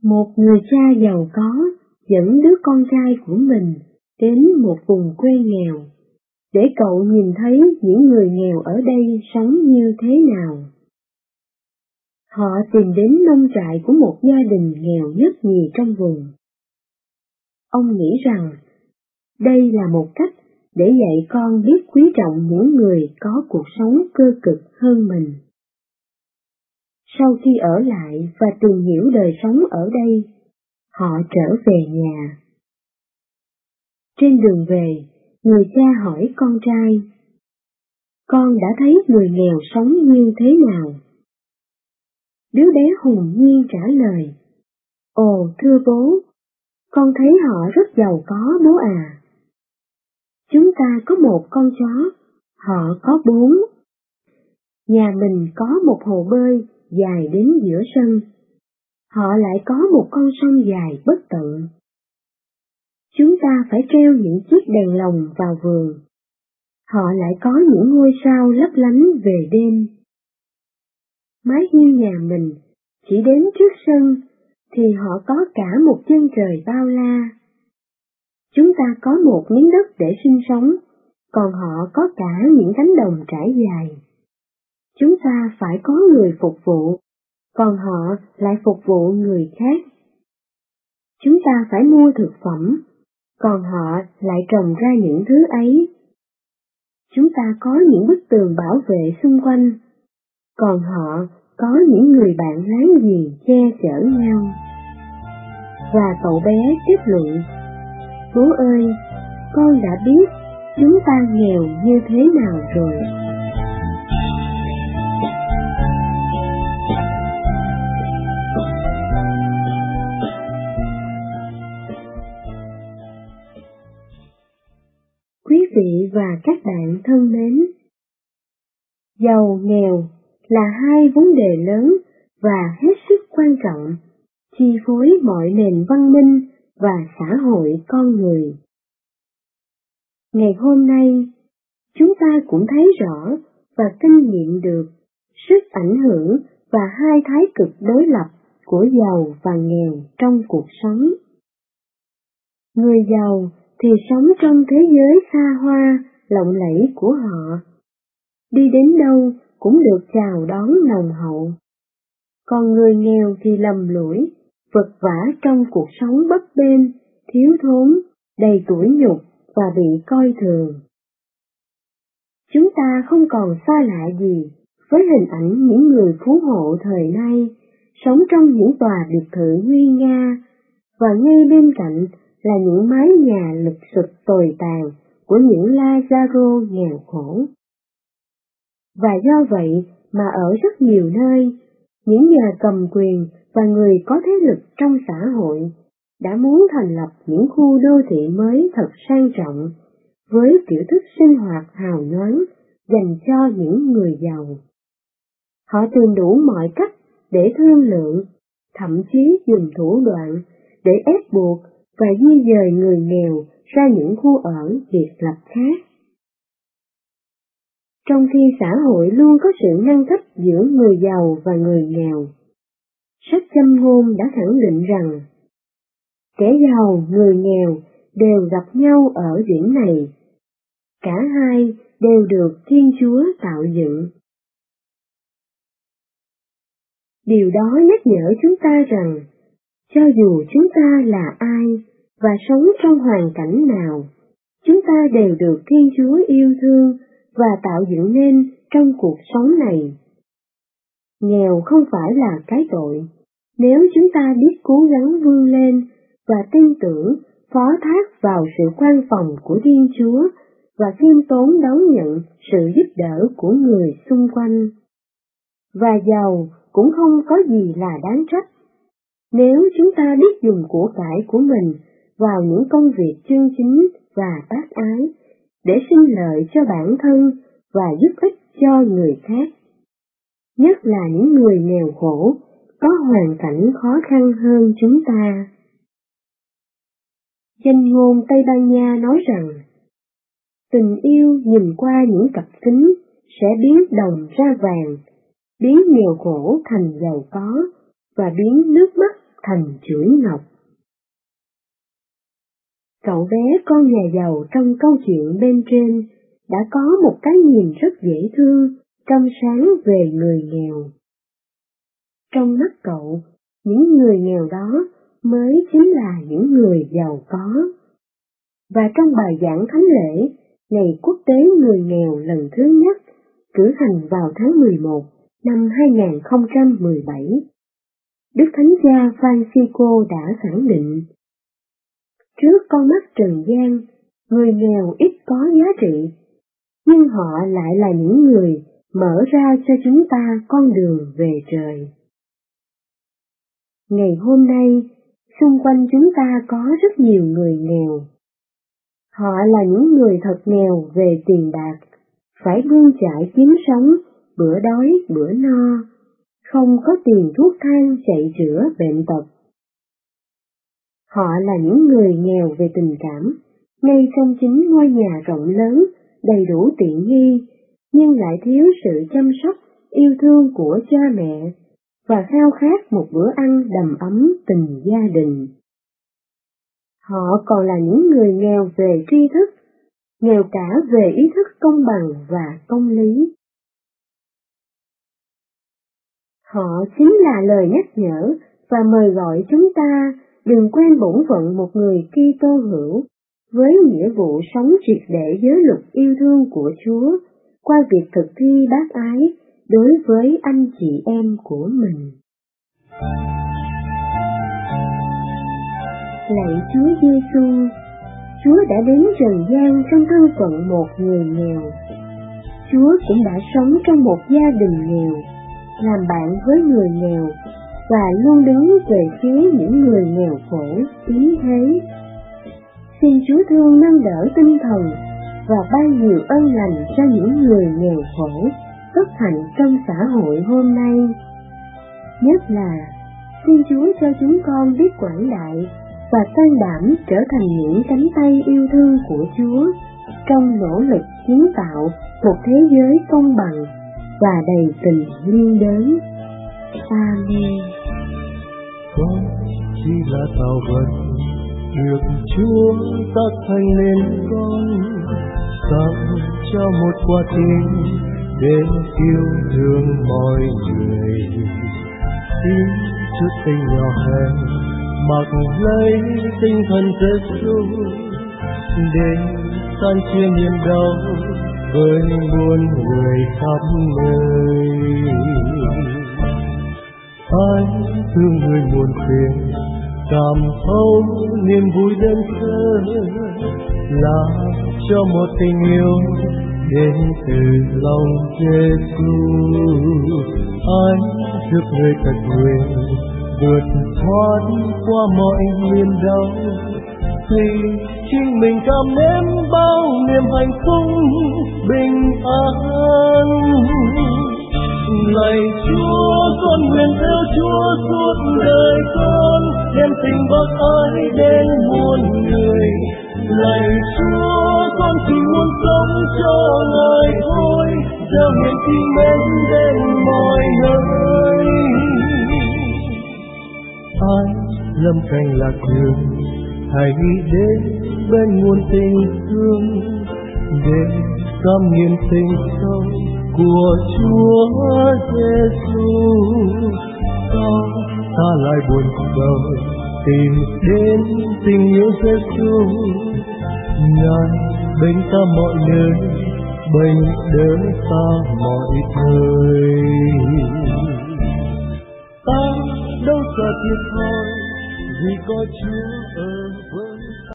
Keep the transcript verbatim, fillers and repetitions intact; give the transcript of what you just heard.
Một người cha giàu có dẫn đứa con trai của mình đến một vùng quê nghèo, để cậu nhìn thấy những người nghèo ở đây sống như thế nào. Họ tìm đến nông trại của một gia đình nghèo nhất nhì trong vùng. Ông nghĩ rằng đây là một cách để dạy con biết quý trọng những người có cuộc sống cơ cực hơn mình. Sau khi ở lại và tìm hiểu đời sống ở đây, họ trở về nhà. Trên đường về, người cha hỏi con trai: "Con đã thấy người nghèo sống như thế nào?" Đứa bé hồn nhiên trả lời: "Ồ thưa bố, con thấy họ rất giàu có bố à. Chúng ta có một con chó, họ có bốn. Nhà mình có một hồ bơi dài đến giữa sân, họ lại có một con sông dài bất tận. Chúng ta phải treo những chiếc đèn lồng vào vườn, họ lại có những ngôi sao lấp lánh về đêm. Mái hiên nhà mình chỉ đến trước sân, thì họ có cả một chân trời bao la. Chúng ta có một miếng đất để sinh sống, còn họ có cả những cánh đồng trải dài. Chúng ta phải có người phục vụ, còn họ lại phục vụ người khác. Chúng ta phải mua thực phẩm, còn họ lại trồng ra những thứ ấy. Chúng ta có những bức tường bảo vệ xung quanh, còn họ có những người bạn láng giềng che chở nhau." Và cậu bé kết luận: "Bố ơi, con đã biết chúng ta nghèo như thế nào rồi." Quý vị và các bạn thân mến, giàu nghèo là hai vấn đề lớn và hết sức quan trọng, chi phối mọi nền văn minh và xã hội con người. Ngày hôm nay, chúng ta cũng thấy rõ và kinh nghiệm được sức ảnh hưởng và hai thái cực đối lập của giàu và nghèo trong cuộc sống. Người giàu thì sống trong thế giới xa hoa, lộng lẫy của họ, đi đến đâu cũng được chào đón nồng hậu. Còn người nghèo thì lầm lũi, vật vã trong cuộc sống bấp bênh, thiếu thốn, đầy tủi nhục và bị coi thường. Chúng ta không còn xa lạ gì với hình ảnh những người phú hộ thời nay, sống trong những tòa biệt thự nguy nga, và ngay bên cạnh là những mái nhà lụp xụp tồi tàn của những Lazaro nghèo khổ. Và do vậy mà ở rất nhiều nơi, những nhà cầm quyền và người có thế lực trong xã hội đã muốn thành lập những khu đô thị mới thật sang trọng, với kiểu thức sinh hoạt hào nhoáng dành cho những người giàu. Họ tìm đủ mọi cách để thương lượng, thậm chí dùng thủ đoạn để ép buộc và di dời người nghèo ra những khu ở biệt lập khác. Trong khi xã hội luôn có sự ngăn cách giữa người giàu và người nghèo, sách Châm ngôn đã khẳng định rằng kẻ giàu, người nghèo đều gặp nhau ở điểm này. Cả hai đều được Thiên Chúa tạo dựng. Điều đó nhắc nhở chúng ta rằng, cho dù chúng ta là ai và sống trong hoàn cảnh nào, chúng ta đều được Thiên Chúa yêu thương và tạo dựng nên trong cuộc sống này. Nghèo không phải là cái tội, nếu chúng ta biết cố gắng vươn lên và tin tưởng phó thác vào sự quan phòng của Thiên Chúa và khiêm tốn đón nhận sự giúp đỡ của người xung quanh. Và giàu cũng không có gì là đáng trách, nếu chúng ta biết dùng của cải của mình vào những công việc chân chính và tác ái, để sinh lợi cho bản thân và giúp ích cho người khác, nhất là những người nghèo khổ, có hoàn cảnh khó khăn hơn chúng ta. Châm ngôn Tây Ban Nha nói rằng, tình yêu nhìn qua những cặp kính sẽ biến đồng ra vàng, biến nghèo khổ thành giàu có, và biến nước mắt thành chuỗi ngọc. Cậu bé con nhà giàu trong câu chuyện bên trên đã có một cái nhìn rất dễ thương, trong sáng về người nghèo. Trong mắt cậu, những người nghèo đó mới chính là những người giàu có. Và trong bài giảng thánh lễ, Ngày Quốc tế Người nghèo lần thứ nhất, cử hành vào tháng mười một năm hai nghìn không trăm mười bảy, Đức Thánh Cha Francisco đã khẳng định: trước con mắt trần gian, người nghèo ít có giá trị, nhưng họ lại là những người mở ra cho chúng ta con đường về trời. Ngày hôm nay, xung quanh chúng ta có rất nhiều người nghèo. Họ là những người thật nghèo về tiền bạc, phải bươn chải kiếm sống, bữa đói bữa no, không có tiền thuốc thang chạy chữa bệnh tật. Họ là những người nghèo về tình cảm, ngay trong chính ngôi nhà rộng lớn, đầy đủ tiện nghi, nhưng lại thiếu sự chăm sóc, yêu thương của cha mẹ, và khao khát một bữa ăn đầm ấm tình gia đình. Họ còn là những người nghèo về tri thức, nghèo cả về ý thức công bằng và công lý. Họ chính là lời nhắc nhở và mời gọi chúng ta đừng quên bổn phận một người Kitô hữu, với nghĩa vụ sống triệt để giới luật yêu thương của Chúa qua việc thực thi bác ái đối với anh chị em của mình. Lạy Chúa Giêsu, Chúa đã đến trần gian trong thân phận một người nghèo. Chúa cũng đã sống trong một gia đình nghèo, làm bạn với người nghèo và luôn đứng về phía những người nghèo khổ, yếu thế. Xin Chúa thương nâng đỡ tinh thần và ban nhiều ơn lành cho những người nghèo khổ, bất hạnh trong xã hội hôm nay. Nhất là, xin Chúa cho chúng con biết quảng đại và can đảm trở thành những cánh tay yêu thương của Chúa trong nỗ lực kiến tạo một thế giới công bằng và đầy tình liên đới. Amen. Con chỉ là tạo vật được Chúa tác thành nên con, tạo cho một quả tim để yêu thương mọi người. Xin chút tình nhỏ hẹp mặc lấy tinh thần Giêsu để san chia niềm đau với muôn người khắp nơi. Anh thương người buồn phiền, cảm thấu niềm vui đơn sơ, là cho một tình yêu đến từ lòng Giêsu. Anh giúp người thật nguyện vượt thoát qua mọi niềm đau, thì chính mình cảm nếm bao niềm hạnh phúc bình an. Lạy Chúa, con nguyện theo Chúa suốt đời con, đem tình bác ái đến muôn người. Lạy Chúa, con chỉ muốn sống cho Ngài thôi, gieo niềm tin mến đến mọi nơi. Ai lâm cảnh lạc đường, hãy đến bên nguồn tình thương để cảm nghiệm tình sâu của Chúa Giêsu. Sao ta lại buồn sầu tìm đến tình yêu Giêsu? Ngài bên ta mọi nơi, bên đỡ ta mọi thời. Ta đâu sợ thiệt thòi vì có Chúa ở với